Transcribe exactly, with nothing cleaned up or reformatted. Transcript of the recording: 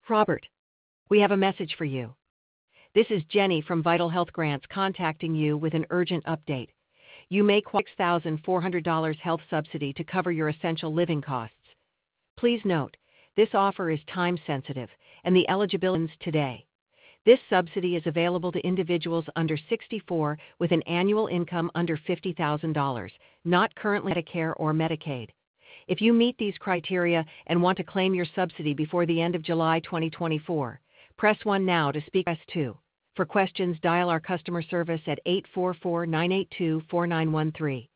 Robert, we have a message for you. This is Jenny from Vital Health Grants contacting you with an urgent update. You may qualify for six thousand four hundred dollars health subsidy to cover your essential living costs. Please note, this offer is time sensitive and the eligibility ends today. This subsidy is available to individuals under sixty-four with an annual income under fifty thousand dollars, not currently Medicare or Medicaid. If you meet these criteria and want to claim your subsidy before the end of July twenty twenty-four, press one now to speak. Press two. For questions, dial our customer service at eight four four, nine eight two, four nine one three.